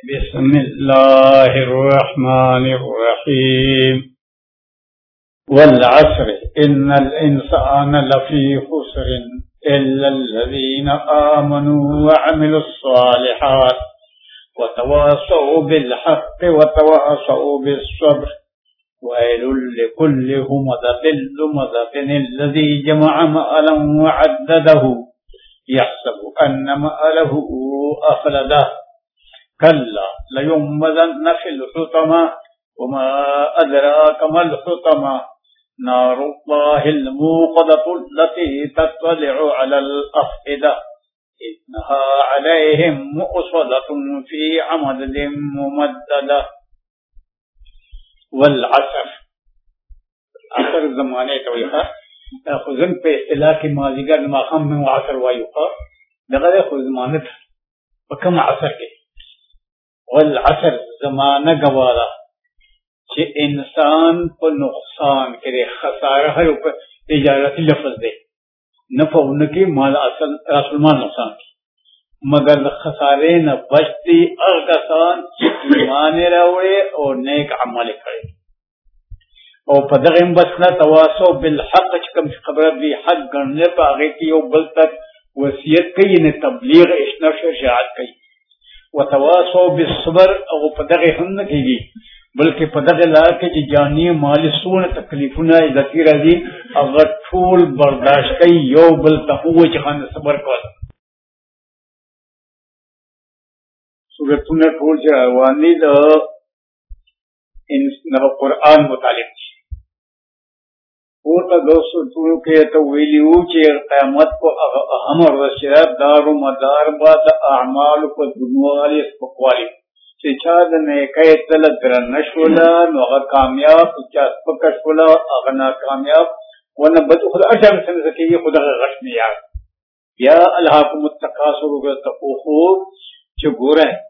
बिस्मिल्लाहिर्रहमानिर्रहीम। वल्अस्र इन्नल इंसान लफी खुस्रिन इल्लल्लज़ीना आमनू व अमिलुस्सालिहात व तवासौ बिलहक़्क़ि व तवासौ बिस्सब्र वैलुल लिकुल्लि हुमज़तिन लुमज़तिन अल्लज़ी जमअ मालन व अद्ददहु यहसबु अन्न मालहु अख़लदह कल्ला लयुंबज़न्न फिल हुतमा वमा अदराक मल हुतमा नारुल्लाहिल मूक़दतु अल्लती तत्तलिउ अलल अफ़इदा इन्नहा अलैहिम मुअस्सदतुन फ़ी अमदिन मुमद्ददा। वल असर, असर ज़माने तोयका खुज़न पे इस्तिलाह की माज़ीगर माख़ाम में असर वायुका दगरे खुज़ ज़मानत कम असर के वल असर ज़माना गवारा कि इंसान को नुकसान करे खसारा है ऊपर इजारती लफ्ज़ दे नफ़ा उनकी माल असल रसुलमान नुकसान की मगर खसारे न बचती अगसान माने रहे और नेक अमल करे और पदगम बसना तवासो बिल हक कम खबर भी हक गणने पर आगे की बल तक वसीयत कई ने तबलीग इश्नफ शरियात कई व तवासो बिस्सब्र और पदग हम न की बल्कि पदग ला के जानी माली सून तकलीफुना गति रजी अगर ठूल बर्दाश्त कई यो बल तहुए जहान सबर कर सूरतुन ठूल जवानी द इन नव कुरान मुतालिक वो तो दोस्तों के तो वेलियू के क़यामत को अहमर रशियत दारो मदार बाद अमाल को दुनवाली स्पकवाली शिक्षाद ने कई तल नशोला नोगा कामयाब क्या स्पकशोला अगना कामयाब वन बद खुद अशम समझ सके ये खुदा का गश में यार या अल्लाह को मुत्तकासुर को तक़ो जो गोरा है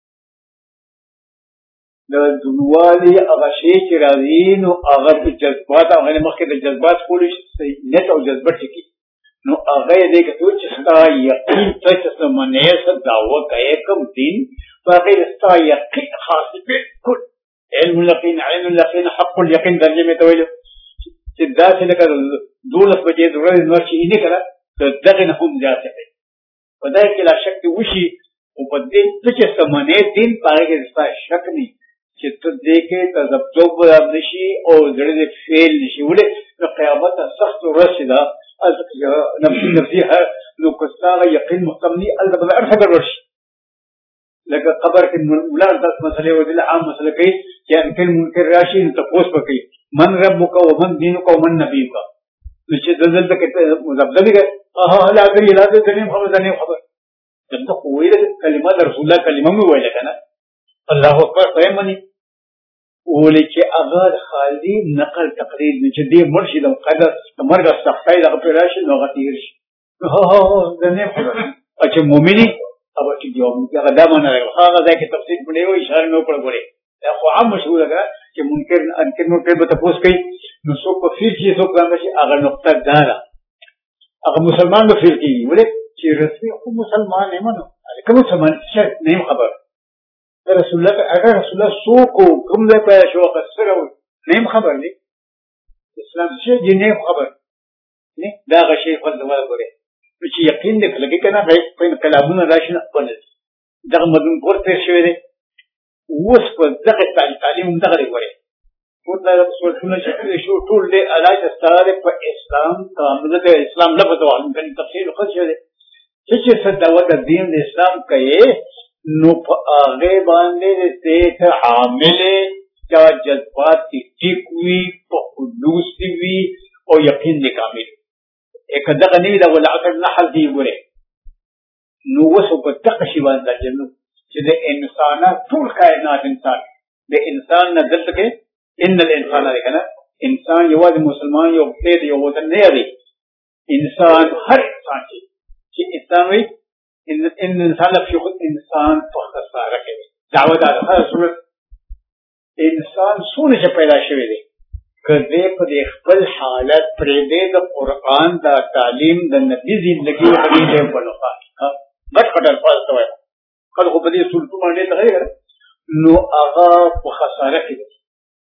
दुनवाली अगशे के राजीन अगर जज्बात अगर मक्के के जज्बात पुलिस नेट और जज्बत की नो अगर देख तो चिस्ता यकीन तक मने से दावा का एकम दिन बाकी इसका यकीन खास बिल्कुल इल्म यकीन हक़ुल यकीन दर्जे में तो सिद्धा से लेकर 2 बजे रोज नर्सी इन्हें करा तो दगन हम जाते हैं पता है कि ला शक उसी उपदेश तुझे समने दिन पाए के इसका शक नहीं चित्त देखे तजब्जोब नशी और जड़े फेल नशी बोले तो क़यामत सख्त रसिदा नफ्सी नफ्सी है नुकसा यकीन मुस्तमनी अल्लाह अर्थ कर वर्ष लगा खबर के मुला 10 मसले वो दिल आम मसले कई क्या इनके मुनकर राशि इन तपोस पर कई मन रब्बुका व मन दीनुका व मन नबीयुका निश्चित दलदल तक मुजब्बल गए ला कर ये ला दे जने खबर जब तक कोई कलिमा रसूलुल्लाह कलिमा में हुआ लगा ना अल्लाह अकबर स्वयं मनी बोले कि अगर खाली नकल तकरीर में जदी मुर्शिद कदर मर्ग सख्ताई लगा पे राशि लगा तीर दने अच्छा मोमिनी अब कि जो क्या गदा माना है गदा के तफसीर पढ़े हो इशारे में ऊपर बोले ख्वाब मशहूर लगा कि मुनकर अनकर में पे तपोस कई नुसो को फिर चीजों का अगर नुक्ता दारा अगर मुसलमान को फिर की बोले कि रस्मी को मुसलमान है मानो अरे कब मुसलमान नहीं खबर रसूलुल्लाह अगर रसूलुल्लाह सो को गुमले पे शो कसर नहीं खबर नहीं इस्लाम से जी नहीं खबर नहीं दाग शेख फल दवा करे कुछ यकीन देख लगे कि ना भाई कोई कलामुन राशन बने दग मदन पर पेश हुए थे उस पर दग तालीम दग करे उतना सुनने से शो टूल दे अलाइ तस्तारे पर इस्लाम का मतलब इस्लाम लफ्ज़ तो हम कहीं तफसीर खुद से किसी से दावत दीन इस्लाम का ये नुप आगे बांधे देते थे आमिले क्या जज्बात की ठीक हुई खुलूस हुई और यकीन निकामिल एक दग नहीं दा बोला अगर नहल दी बुरे नुवस को तक शिवान दा जन्नू जिसे इंसाना टूल कायनात इंसान दे इंसान न दल के इन्नल इंसान देखा ना इंसान युवा मुसलमान यो पेद यो वतन नहीं आदि इंसान हर इंसान की इंसान हुई इन इंसान खुद इंसान पखसा रखे दावदार हर सूरत इंसान सोने से पैदा शुरू दे कदे पदे खपल हालत प्रेदे द कुरान दा तालीम द नबी जिंदगी हदीस बनो का बट कटल पास तो है कल को बदी सुल्तु माने तो है نو هغه په خساره کې دی.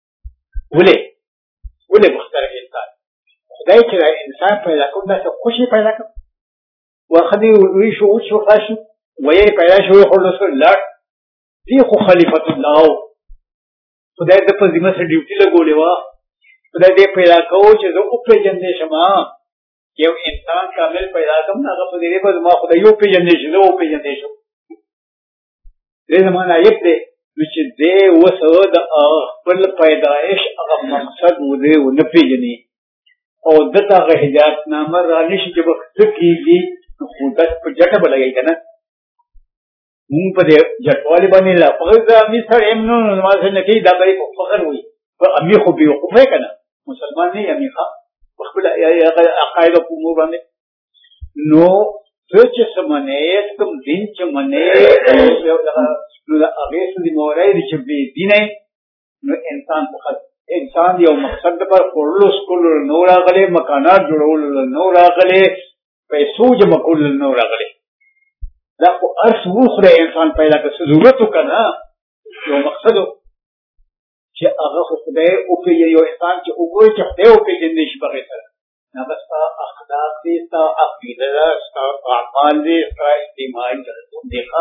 ولې په خساره کې انسان خدای چې انسان پیدا کړ دا څه خوشي پیدا کړ واخدي وی شو خاصو وایي پیدا شو خو رسول الله دی خو خلیفۃ الله خدای د په ذمہ سره ډیوټي لګولې وا خدای دې پیدا کوو چې زه او په جنې شمه یو انسان کامل پیدا کوم هغه په دې په ما خدای یو په جنې شو او په جنې شو دې زمانہ یې دې چې دې وسو د خپل پیدایش هغه مقصد و دې و نه پیژني او دته هغه هدایت نامه را نشي چې وخت کېږي خو د په جټه بلګي کنه مونږ په دې جټوالي باندې لا پغزا می سره امنو ما څنګه کې دا به په فخر وي په امي خو به وقفه کنه مسلمان نه امي ښه خپل عقاید په مو باندې نو چې سمنه کوم دین چې منه نو دا هغه څه دی مورای دي چې به دینه نو انسان یو مقصد پر خورلو سکول نو راغلي مکانات جوړول نو راغلي پیسو جمع کول نو راغلي دا خو ارس وخره انسان پیدا کړ ضرورت وکړه یو مقصد چې هغه خدای او په یو انسان چې وګوري چې خدای او په جنې شي بغیر سره نه بس اخلاق دي تا عقیده تا اعمال دي تا اجتماعي دغه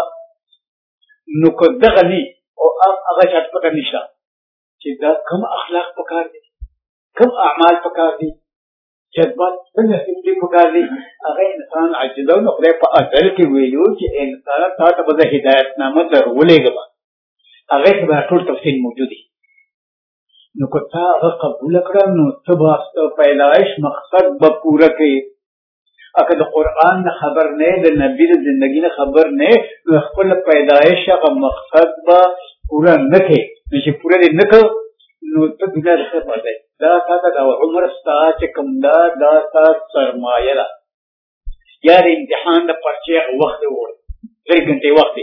نو کو دغه ني او هغه چات پکې نشته چې دا کوم اخلاق پکار دي کوم اعمال پکار دي جذبات څنګه دې پکار دي هغه انسان عجزو نو خدای په اصل کې ویلو چې انسان ته به هدایت نامه درولېږي هغه به ټول تفصیل موجود دي نو کو تا هغه قبول کړه نو ته به پیدائش مقصد به پوره کړي اګه د قران نه خبر نه د نبی د ژوندۍ نه خبر نه خپل پیدائش هغه مقصد به پوره نه کړي چې پوره نه کړ نو ته دنیا څخه پاتې دا تا د عمر ستا چې کوم دا تا سرمایه ده یا د امتحان د پرچې وخت وړ 3 غنټې وخت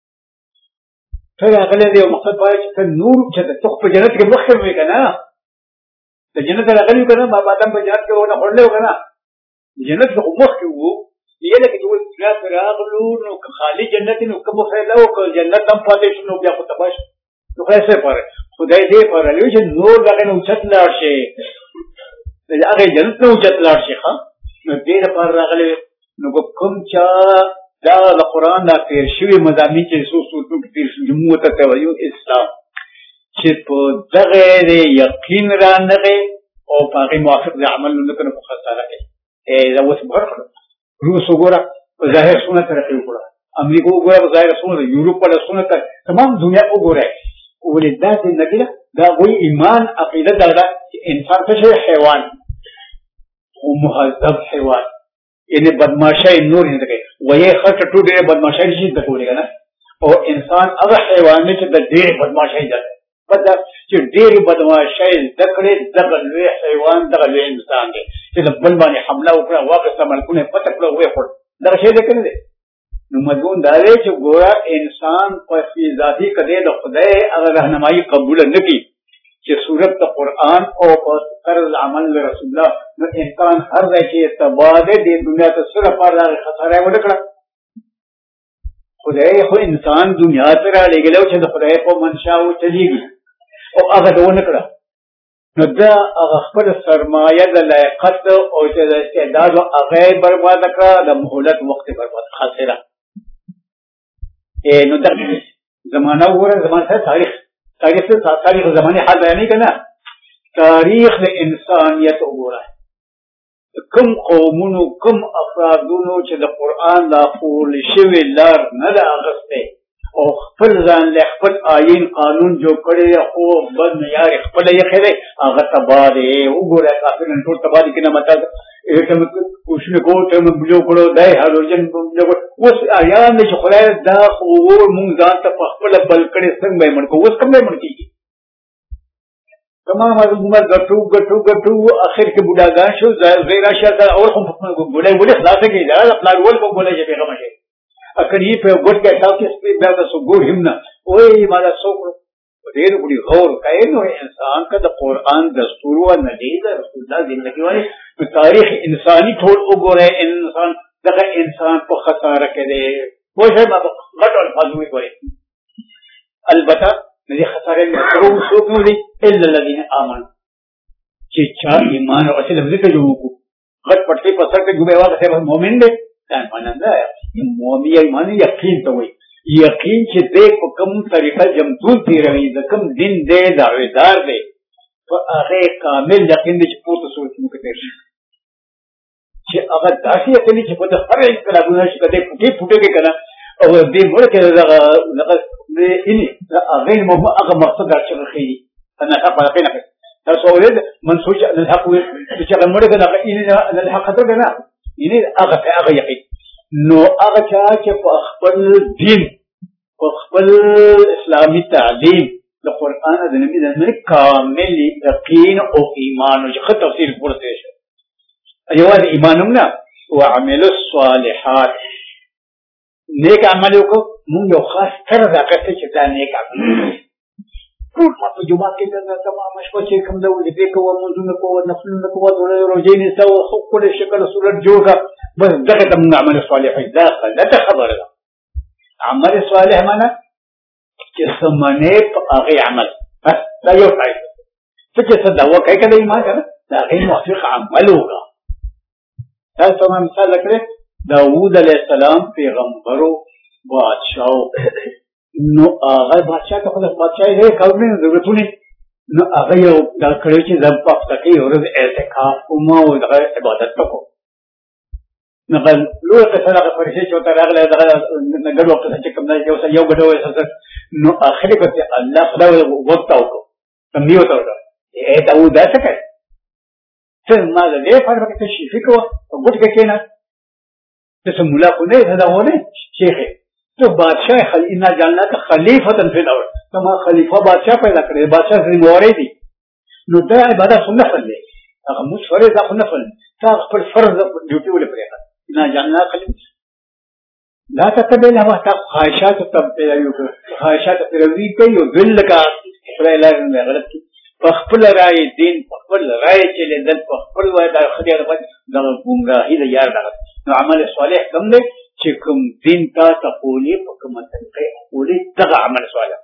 ته هغه له مقصد پای چې نور چې ته په جنت کې مخکې وې کنه ته جنت راغلی کنه ما بعدم په جنت کې ونه خړلې کنه جنت خو مخکې وو یې لکه چې جنت راغلو نو خالی جنت نو کوم فائدہ او جنت هم پاتې شنو بیا خو تباش نو خاصه پر خدای دې پر لوي چې نور دغه نو چت لاړ شي هغه جنت نو چت لاړ شي ها نو دې پر راغلی نو کوم چا دا د قران دا تیر شوی مضامین چې سوسو تیر جمهور ته وایو اسلام چې په دغه یقین را نغې او په موافق د عمل نه کنه په خساره کې دا اوس برخه روس وګوره ظاهر سنت ترقی وکړه امریکا وګوره ظاهر سنت یورپ په سنت تمام دنیا وګوره ولې دا څنګه دا وایي ایمان عقیده دا انسان څه حیوان او مهذب حیوان یعنی بدمعشی نور نه کوي وایي خاطر ټول ډېر بدمعشی شي د کولی کنه او انسان هغه حیوان چې د ډېر بدمعشی ده پدا چې ډېر بدمعشی ذکرې دغه لوی حیوان دغه لوی انسان دی چې د بل باندې حمله وکړه واقع سملکونه پته کړو وې خور دا شی ده کنه نو مضمون دا دی چې ګوره انسان په ذاتی کده د خدای هغه راهنمایي قبول نه کړي چې صورت د قران او په طرز عمل رسول الله نو انسان هر ځای کې تباده د دنیا ته سره پر خطر ورکړه خدای خو انسان دنیا ته را لګلو چې د خدای په منشا او چلیږي او هغه دونه کړه نو دا هغه خپل سرمایه د لیاقت او چې د استعداد او هغه برباد کړه د مهلت وخت برباد خاصره نو دا زمانہ وګوره زمانه تاریخ زمانه حال بیانې کنه تاریخ د انسانیت وګوره کوم قومونو کوم افرادونو چې د قران دا خول شوی لار نه دا اغسته او خپل ځان له خپل آئین قانون جوړ کړي خو بد معیار خپل یې خره هغه تباده وګوره کافرن ټول تباده کنه مته کوم کوشش کوته موږ کړو دای هالوجن موږ اوس ایان چې خدای دا خو موږ ځان ته خپل بل کړي څنګه مړ کو اوس کوم مړ کیږي تمام حکومت غټو اخر کې بډاګان شو زیرا شاته اور هم بډای خلاصه کې دا خپل ول په بوله چې پیغام شي اکه یې په ګټ کې تاسو کې سپید دا سو ګور همنا وای مالا څوک ډېر وړي غور کوي نو انسان کا د قران دستور او ندید رسول الله زندگی وایي په تاریخ انساني ټول وګوره انسان دغه انسان په خساره کې دی وایي ما غټ الفاظ وایي البته ندي خسارة مكروه سوق نودي إلا الذين آمنوا چا ایمان او اصل لفظ ته جوړو غټ پټي پسر ته جوړه واغه سره مؤمن دی ځان باندې مؤمن ایمان یقین ته وي یقین چې دې په کوم طریقه جمعون تیروي د کوم دین دې دعویدار دی په هغه کامل یقین دې چې پورته سوچ مو کوي چې هغه داسې یقین چې په هر انقلابونه چې کده پټي کې کنه او دې ملک دغه اني هغه مقصد راځي انا خپل نه تسولد منسوج الحق بشغل مرد أن الحق ترجنا يعني أغا يقين نو أغا شاك فأخبر الدين فأخبر الإسلامي التعليم القرآن هذا نبي ذا كامل يقين أو إيمان وجه تفسير القرآن أيوة إيماننا وعمل الصالحات نيك عملكم من يخاف ترى كتير كذا نيك عمل ټول په جمعه کې دا تمام شپه چې کوم د دې کوو منځونه کوو نفلونه کوو د روزې نه سو خو کله شکل صورت جوړ کا بس دغه تم عمل صالح داخل دا خبره ده عمل صالح معنا چې سمونه په هغه عمل دا یو ځای چې څه دا وکړي کله ایمان کنه دا غي موافق عمل وکړه تاسو هم مثال کړئ داوود علیه السلام پیغمبرو بادشاہ نو هغه بادشاہ ته خپل بادشاہ یې کاوه ضرورتونه نو هغه یو دا کړی چې د پښتکې ورځ اعتکاف کوم او د عبادت وکړو نو بل لوی څه هغه فرشته چې تر هغه دغه نګړو وخت چې کوم نه یو غډو نو اخري په الله خدای وغوښتاو کوم دیو ته اے داوود څه کوي څه ما دې فرق کې شي فکر وګت کې نه څه مولا کو نه دا ونه شیخ تو بادشاہ خلینا جاننا کا خلیفۃ فی الارض تما خلیفہ بادشاہ پیدا کرے بادشاہ سے موریدی نو دا عبادت سنت فلے هغه مش فرض ده نه فل تا خپل فرض ډیوټي ولې پرې نه جاننا خلیفہ لا تتبع هوا تا خواہشات تبع یو خواہشات پروی کوي او ذل کا خدای لا غلط کی خپل رائے دین خپل رائے چلے دل خپل وای دا خدای رب دا ګمراهی دا یار دا نو عمل صالح کوم دی چې کوم دین تا تقولي په کومه طریقه قولي دغه عمل صالح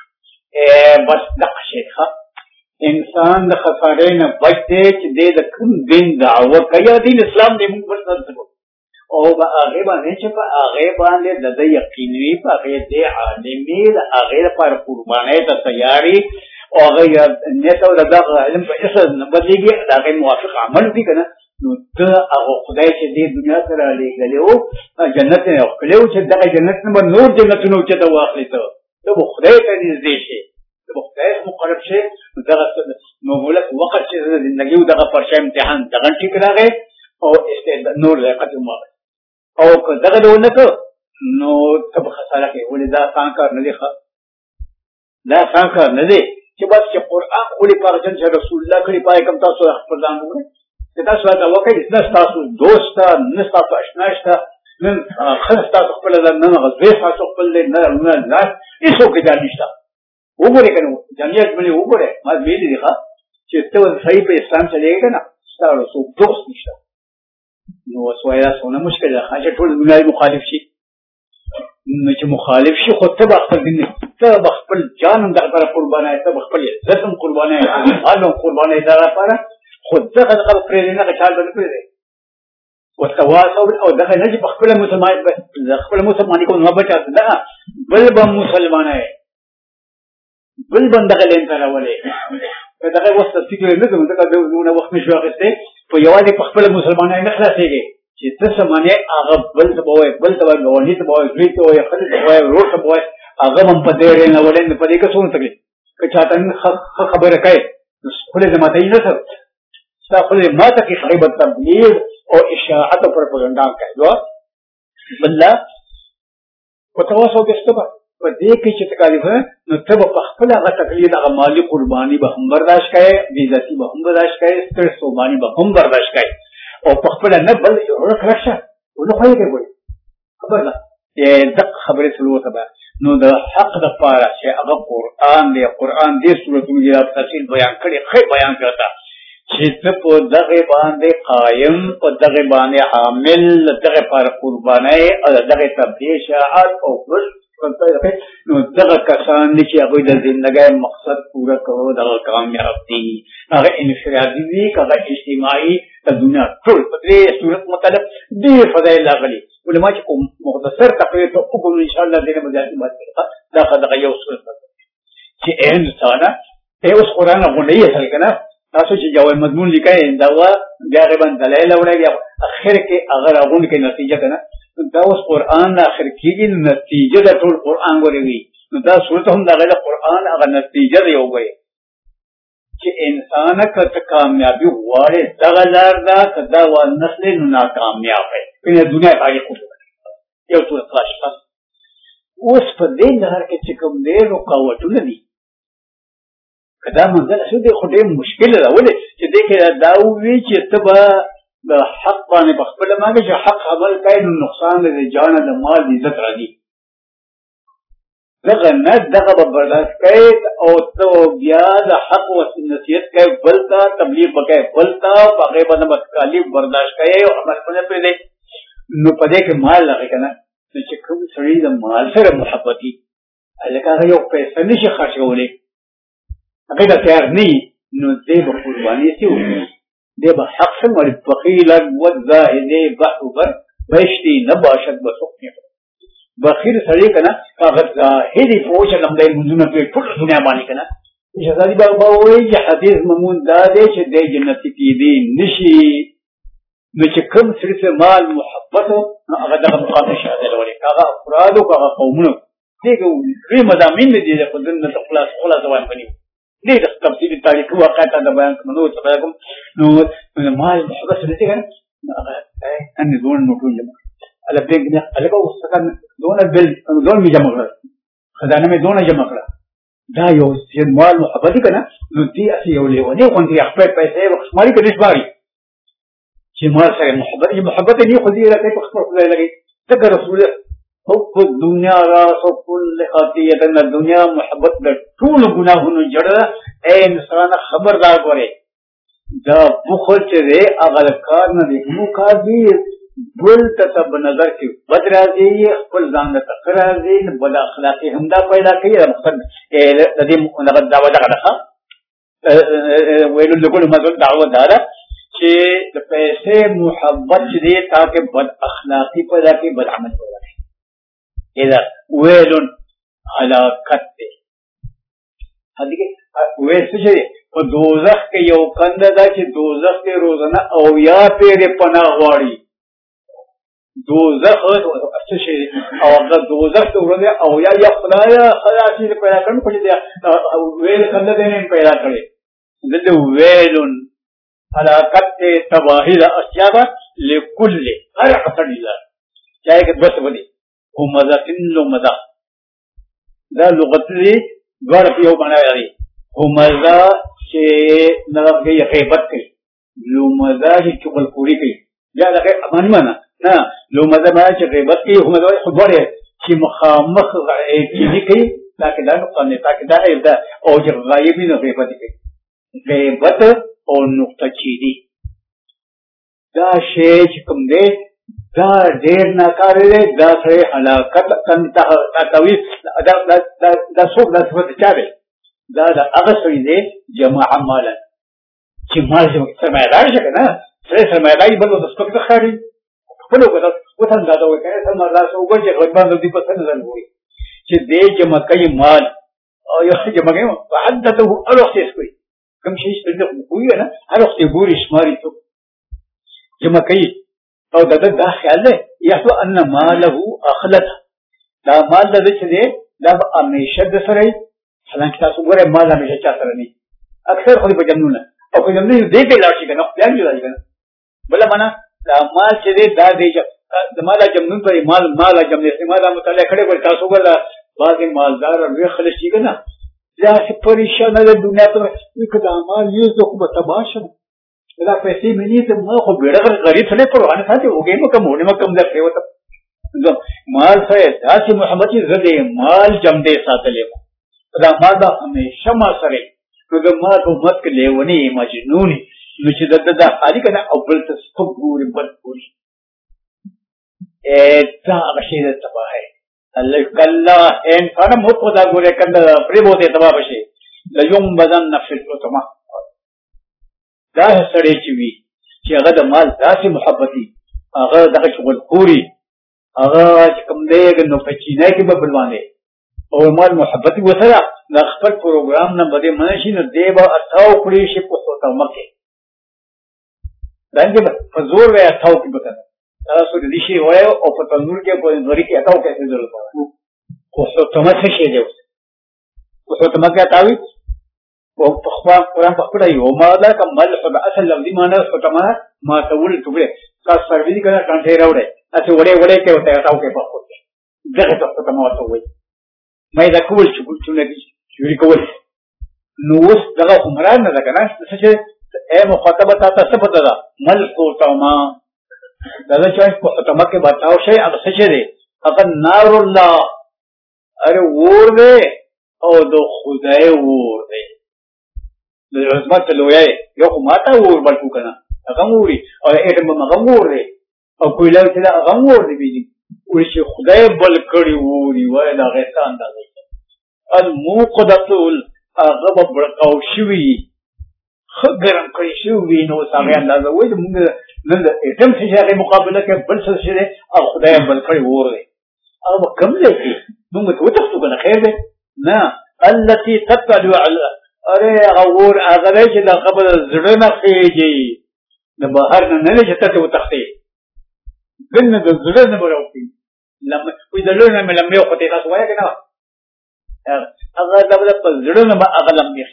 بس دغه شی ښه انسان د خسارې نه بچي چې د کوم دین دعوه کوي دین اسلام دې موږ ورته څه او هغه باندې چې په هغه باندې د یقیني په هغه دې عالمي د هغه لپاره قرباني ته تیاری او هغه نیت او دغه علم په اساس نه بدلېږي هغه موافق عمل دي کنه نو ته هغه خدای چې دې دنیا سره لګلو جنت نه خپلو چې دغه جنت نه نور جنتونو چې ته واخلې ته خدای ته نږدې شي ته خدای مقرب شي دغه نو ولک وخت چې زندګي دغه پرشه امتحان دغه ټیک راغی او استعداد نور لقد ما او دغه ونه ته نو ته خساره کې ولې دا څنګه نه دی دا څنګه نه دی چې بس چې قران خولي پرجن چې رسول الله کړي پای کوم تاسو خپل ځان وګورئ تاسو دا وکړئ چې تاسو دوست نه تاسو آشنا شته نن خلاص تاسو خپل نه غوښې تاسو خپل نه هیڅ کې ځان نشته وګورئ کنه جمعیت باندې وګورئ ما ویلي دي چې ته صحیح په اسلام چلےږي کنه تاسو دوست نشته نو وسویا سونه مشکل ده چې ټول دنیا مخالف شي نو چې مخالف شي خو ته خپل دین ته خپل جان د لپاره قربانه ته خپل عزت قربانه حالو قربانه د لپاره خود دغه پرې نه خیال باندې پرې او تواصل او دغه نه چې خپل مسلمان کوم نه بچا ده بل به مسلمانه بل بندغه لین تر ولې دغه وخت فکر نه کوم دغه نو وخت نشو اخته په یوازې خپل مسلمانانه نه خلاصيږي چې څه معنی هغه بل څه بوي بل څه ولې څه بوي دوی ته وي خپل څه بوي ورو څه بوي هغه هم په دې نه ولې په دې کې څونه تکلیف که چاته خبره کوي خپل ځماته یې نه څه خپل ماته کې خیبت تبلیغ او اشاعت او پروپاګاندا کوي بل په تاسو کې څه په دې کې چې تکلیف نو ته په خپل هغه تکلیف هغه مالی قرباني به هم برداشت کړي بیزتی به هم برداشت کړي ستر سومانی به هم برداشت کړي او په خپل نه بل یو کلکشه ولې خو یې کوي خبر ده دغه خبرې سلوه تبع نو د حق د پاره چې هغه قران دې سورته کې تفصیل بیان کړي خې بیان کړتا چې ته په دغه باندې قائم او دغه باندې عامل دغه پر قرباني او دغه تبلیغ شاعت او نو دغه کسان چې هغه د ژوندۍ مقصد پورا کولو دغه کامیاب دي هغه انفرادي دي هغه اجتماعي د دنیا ټول په دې صورت مطلب دې فضایل راغلي ولما چې مختصر تقریر ته وګورو ان شاء الله دې نه مزاحمت کوي دا یو صورت چې انسان ته اوس قرآن غونډي اصل کنه تاسو چې جواب مضمون لیکای دا بیا غیبا دلایل وړي اخر کې اگر غونډ کې نتیجه کنه دا اوس قرآن اخر کېږي نتیجه د ټول قرآن وروي نو دا صورت هم د غیر قرآن هغه نتیجه دی وګورئ چې انسان کته کامیابی غواړي دغه لار دا کدا و نسل نو ناکامیاب وي په دنیا کې یو څه خاص اوس په دې لار کې چې کوم ډېر رکاوټونه دي کدا منځل شو دې خو ډېر مشکل ده ولې چې دې کې دا وی چې تبا د حق باندې بخبل ماګه چې حق عمل کوي نو نقصان دې جان د مال عزت راځي دغه نه دغه برداشت کوي او تو بیا د حق او نصیحت کوي بلتا تبلیغ وکړي بلتا هغه باندې متکالیف برداشت کوي او عمل باندې پرې نو پدې کې مال لګي کنه چې کوم سړی د مال سره محبتي الکه یو پیسې نشي خرڅولې هغه دا تیار نه نو دې په قرباني سي وي دې به حق سم بخیل والزاهد بحبر بشتي نباشت بسخنه بخیر سړی کنه هغه ظاهري فوج لمدې منځونه په ټول دنیا باندې کنه شهزادي بابا وایي چې حدیث ممون دا دی چې د جنت کې دی نشي نو چې کوم سړي مال محبت هغه د مقام شاهد لري هغه افراد او هغه قومونه دغه ری مضامین دي د خدای د خلاص وایي بني دې د تفصیل تاریخ واقعات د بیان کومو څه کوم نو مال محبت دې کنه هغه ان دون نو ټول على بيجنا على جو سكان دون البل دون بيجمع كلا خدانا में دون جمع كلا دا يو مال محبتي كنا نتي أسي يولي وني وانتي أخبار पैसे وخسماري كنيش باري شيء مال سر محبت नहीं खुदी रहते तो खबर खुदा लगी तक रसूल حب الدنيا راس كل خطيئة ان الدنيا محبت د ټول ګناهونو جړ اے انسان خبردار غره دا بخل چې اغل کار نه دی نو کار دی بل ته په نظر کې بد راځي خپل ځان ته تقریر راځي بد اخلاقی همدا پیدا کوي مقصد د دې مغد دعوه ده ویلو لګول مزل دعوه ده چې د پیسې محبت دې تاکي بد اخلاقی پیدا کوي بد عمل پیدا کوي اذا ویل هلاکت دې هدي ویل څه په دوزخ کې یو کنده ده چې دوزخ کې روزانه او یا پیره پناه غواړي دوزخ څه شي او هغه دوزخ ته ورته او یا خدایا خلاصي پیدا کړم په دې ویل کنده دې نه پیدا کړي دلته ویلون هلاکت تباهی الاشیاء لكل هر اثر الله چاہے کہ بس ودی هو مذاکن لو مذا دا لغت دې غړ په یو باندې راځي هو مذا چې نه غیبت کوي لو مذا چې چغل پوری کوي یا دا امانی معنا نه لو مذا ما چې غیبت کوي هم دا خبره چې مخامخ کې کوي لکه دا نقطه نه تاکي دا ایدا او چې غایبی نه غیبت کوي غیبت او نقطه چیدی دا شی چې کوم دی دا ډیر ناکار دی دا سره هلاکت کنده تاوی دا څوک دا څه چا دی دا هغه سړي دی جمع مالا چې مال سرمایدار شي کنه سره سرمایداري بل د سپک ښکاري خپل وګړه وطن دا دوی کنه سرمایدار څو وګړي غریبان د دې په څنډه ځنګوي چې دې جمع کوي مال او یو جمع کوي وعدته الوختي کوي کوم شي چې کوي نه الوختي ګوري شماري ته جمع کوي او دا خیال دی یحو ان ماله اخلت دا مال د څه دی دا همیشه د سره حالانکه تاسو ګوره مال همیشه چا سره نه اکثر خو په جنونه او په جنونه دې په لاړ شي کنه خپل دی راځي کنه بل معنا دا مال چې دی دا دی د مال جمنون پر مال جمع استعمال مطالعه کړي ور تاسو ګوره بعض مالدار او خلک شي کنه دا چې پریشان د دنیا ته کدا مال یې څه په تباشه دا پیسې مې ته ما خو بیره غریب څه نه پروانه ساتي وګې مو کوم درته وته مال سره داسې محبت زده مال جمع دې ساتلې دا مال دا همیشه ما سره نو د ما په مت کې لیونی مجنونی نو چې دا خالی کنه او بل څه سپوري بل پوری دا غشي د تباہی الله كلا إن كان مطلع غوري كذا بريبوتي تبابشي لا يوم بدن نفس الأطماع ده سريجي شيء هذا مال داسي محبتي هذا ده شغل كوري هذا كم ده إنه فتشينه كي ببلوانه أو مال محبتي وثلا نخبر بروجرام نبدأ منشي نديبا أثاو كليشي بخوتا مكة لأنك فزور ويا أثاو كي بتنا هذا سو ديشي ويا أو فتنور كي بنوري كي أثاو كي تزول بخوتا مكة شيء جوز بخوتا مكة تاوي وبخوان قرآن بخوتا يوم هذا كمال خد أصل لفظي ما ناس خوتا ما تقول تقول كسروي كنا كانتيرا وده أسي وده كي وده أثاو كي بخوتا ده خوتا ما تقول ما إذا كول شو نبي شو يكول نوس دعاه عمران نذا كنا سجى مخاطبة تاسبة دعاه مل كوتاما دعاه شايف كوتاما के बताओ شيء अब सच्चे दे अगर नारुल्ला अरे वोर दे और दो खुदाए वोर दे लज़मत लोये यो कुमाता वोर बल्कु कना अगमूरी और एक मगमूर दे और कोई लोग चला अगमूर दे बीजी उसे खुदाए बल करी वोरी वाला दागेस्तान दागे الموقدة الغضب بالقوشوي خجرم كيشوي نو سامعين هذا ويد من تم تجاري مقابلة كبل سلسلة الخدايا بالكري ووري أو كم لك نو توتفتو كنا خير نا التي تطلع على أري غور أغليش إذا قبل الزرنا خيجي نبهرنا نليش تتو تختي قلنا الزرنا بروفي لما وإذا لونا من لم يوقتي تسويا كنا أغلب الزرنا ما أغلب مير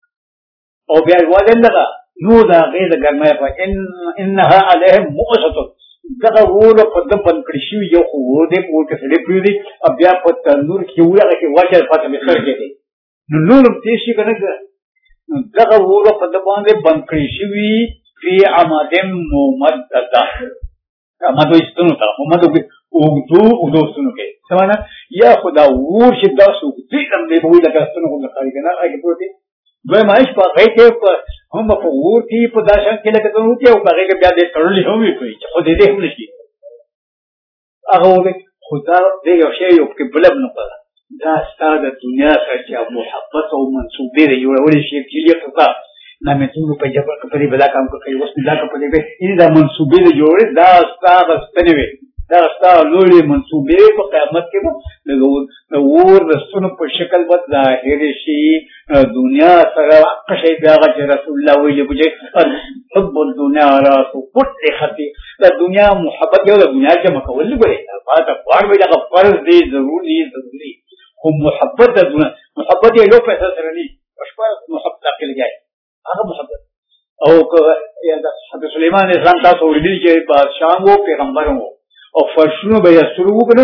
أو بيعوالين لغا نودا غير غرماء إنها عليهم مؤسسة دغورو قدم بنكريشيو يخو ده بقول كسر بيودي أبيع بتنور كيويا كي واجد فاتم يسر كده نور تيشي كنا دغورو قدم بنكريشيو في عمادم ممددا ما تو يستنو تا ما تو उदो सुनो के समाना या खुदा वूर शिद्दा सुखी हमने बोली लगा सुनो को लगा के ना आगे बोलते वे माइश पा गए थे हम पर वूर थी पदाशन के लगे तो क्या हो गए के ब्याह दे तड़ली हो भी कोई खुद दे हम नहीं आगे वो खुदा दे शे यो के बलब न पड़ा दास्ता द दुनिया से क्या मोहब्बत और मंसूबे रे यो और शे चीज का ना मैं तुम पे जब करी बला काम को कई वस्तु ला को पड़े इन दा मंसूबे रे जो दास्ता बस्तने दास्ता लोली मंसूबे पर क़यामत के बाद वो रसूल पर शक्ल बद ज़ाहिर शी दुनिया सरा कशे ब्यागा चे रसूलुल्लाह वही बुझे सब दुनिया रासु कुट देखती ला दुनिया मोहब्बत के दुनिया के मकबूल करे बात बार में लगा फर्ज दे जरूरी वो मोहब्बत दुनिया मोहब्बत ये लो पैसा सरनी अशफा मोहब्बत के लिए आगे मोहब्बत और या हज़रत सुलेमान इस्लाम का सोड़ी के बादशाह वो पैगंबर हो और फर्शों में यस्रुबु कनो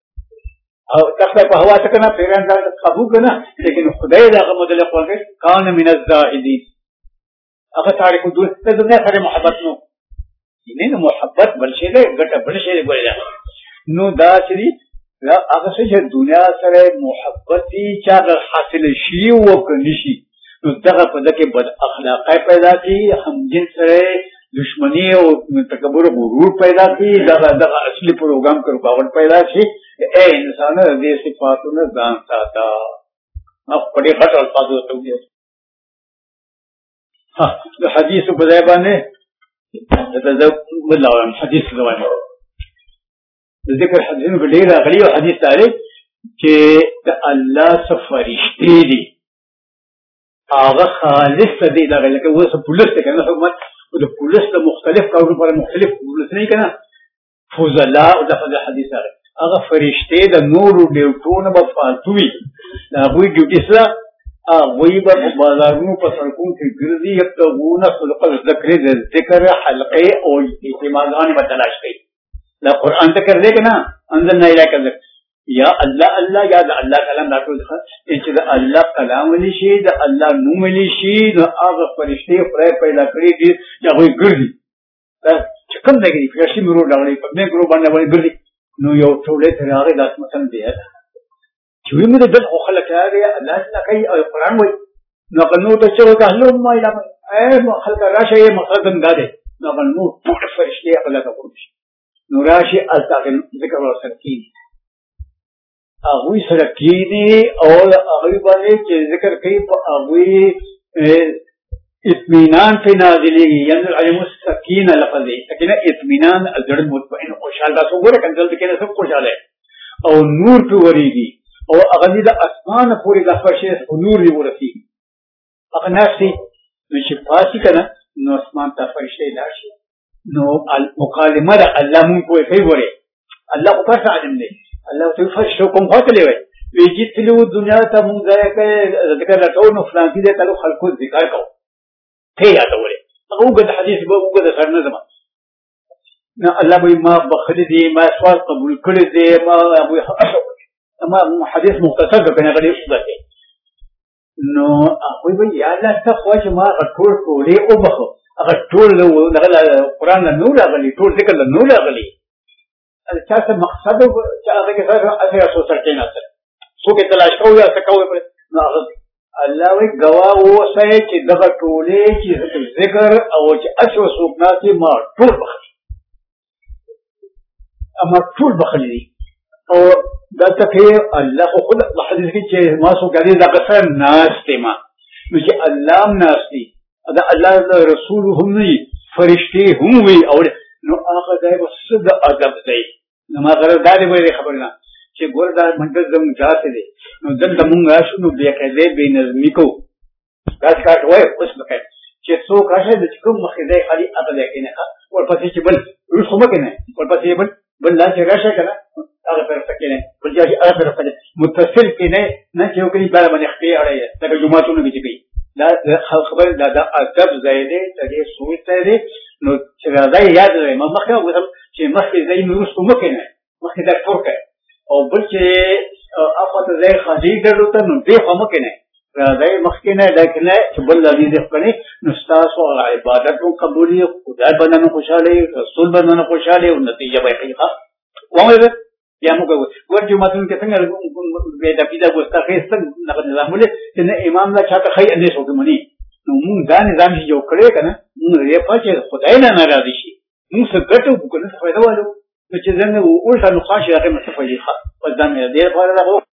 और तख्ता पे हवा तकना फेरन दा काबू कना लेकिन खुदाई दा का मतलब कौन है कान मिन अज़्ज़ाहिदीन अगर तारे को दूर से दुनिया सारे मोहब्बत नो इन्हें मोहब्बत बलशे दे गट बलशे दे बोले नो दासरी अगर से दुनिया सारे मोहब्बती चार हासिल शी वो कंडीशी तो दगा पद के बद अखलाक़ पैदा की हम जिन से दुश्मनी और तकबर गुरूर पैदा की दगा असली प्रोग्राम कर रुकावट पैदा की ए इंसान हृदय सिफातों ने जानता था अब बड़े घट अल्फाज होते हुए हाँ तो हदीस बज़ैबा ने हदीस ज़बान जिक्र हदीस में ढेर अगली और हदीस तारीख के अल्लाह से फरिश्ते दी आगा खालिस सदी लगा लेकिन वो सब पुलिस थे कहना सब मत वो पुलिस तो मुख्तलिफ कारणों पर मुख्तलिफ पुलिस नहीं कहना फुज़ला उधर हदीस आ रहा अगर फरिश्ते द नूर देवतों ने बफालतुई ना वही ड्यूटी सा वही बाजारों पर सड़कों की गिरदी अब तो वो ना सुलक़ल ज़िक्र हल्क़े और इस्तेमाल में तलाश गई ना कुरान तक कर देगा ना अंदर ना इलाका या अल्लाह अल्लाह या अल्लाह कलाम दाखिल था इस अल्लाह कलाम वाली शीद अल्लाह नू वाली शीद आग फरिश्ते फ्राई पैदा करी थी या कोई गिरदी चिकन लगी फरिश्ते में रो डाली पत्नी को बनने वाली गिरदी नो यो थोड़े थे आगे दास मसन दिया क्यों मुझे दल ओखल क्या गया अल्लाह ने कही और कुरान में नकनो तो चलो का हल्लो माइला में ऐ मखल का राशे ये मखदम दादे नकनो पूरे फरिश्ते अल्लाह का पुरुष नूराशी अल्लाह के जिक्र और सरकीन اغوی سره کینی او اغوی باندې چې ذکر کوي په اغوی اطمینان په نازلېږي ينزل عليهم السکینه لفظ دی سکینه اطمینان زړه مطمئن خوشاله تاسو ګوره کنځل کې نه سب خوشاله او نور په وريږي او هغه د اسمان پورې د فرشه نور دی ورسي هغه ناشتي چې پاتې کنه نو اسمان ته فرشه لاشي نو المقالمه د الله مون کوی کوي وره الله کو پس علم دی الله ته فرشه کوم فاصله وي ویجی تلو دنیا ته مونږ ځکه ذکر راټو نو فلان دي ته خلکو ذکر کوو ته یاد وره هغه وګد حدیث به وګد سر نه زما نه الله به ما بخل دي ما سوال قبول کړی دي ما حدیث مختصر کنه غلی وګته نو هغه به یا الله ته خواج ما ټول ټولې او بخو هغه ټول دغه قران نو راغلي ټول ذکر نو راغلي چاته مقصد چې هغه کې سره اثر سوچ کېنه څو کې تلاش کوو یا څه کوو نو هغه الله وی گوا وسه چې دغه ټولې چې ذکر او چې اشو سوکناتي ما ټول بخلي اما ټول بخلي او دا ته الله خو حدیث کې چې ما سو غړي دا قسم ناشته ما نو چې الله ناشتي دا الله رسول هم وي فرشتي هم وي او نو هغه دای وسد ادب دی نو ما غره دا دی خبرنا چې ګور دا منځ زم ذات دی نو دلته مونږ راشو نو بیا کېدې به نظمی کو دا کار وای اوس مکه چې څوک راشه د کوم مخې دی خالي اته دی کنه ورپسې چې بل رسومه کنه ورپسې بل لا چې راشه کنه هغه پر سکینه بل چې هغه پر سکینه متصل کنه نه چې وکړي بل باندې خپې اړه دا جمعهتون کې کوي دا خبر دا ادب زیاده چې سوچ دی نو چې راځي یاد لري ما مخه وهم چې مخې زې نو رسومه کنه مخې دا ټوکه او بل چې اخوته زي خدي درته نو دې هم کنه راځي مخکنه لکنه چې بل لذي دې کنه نو تاسو عبادت او قبولي خدای باندې خوشاله رسول باندې خوشاله او نتیجه به حقیقت ومه یا موږ ورته ماتون کې څنګه به د پیدا ګستاخې څنګه نظام ولې چې نه امام لا چاته خی نه شو کومني نو موږ دا نظام چې جوړ کړی کنه موږ یې پاتې خدای نه ناراضي شي موږ څه ګټو وکړو څه فائدہ والو چې څنګه ورته نو خاصه هغه مستفیدخه قدام دې لپاره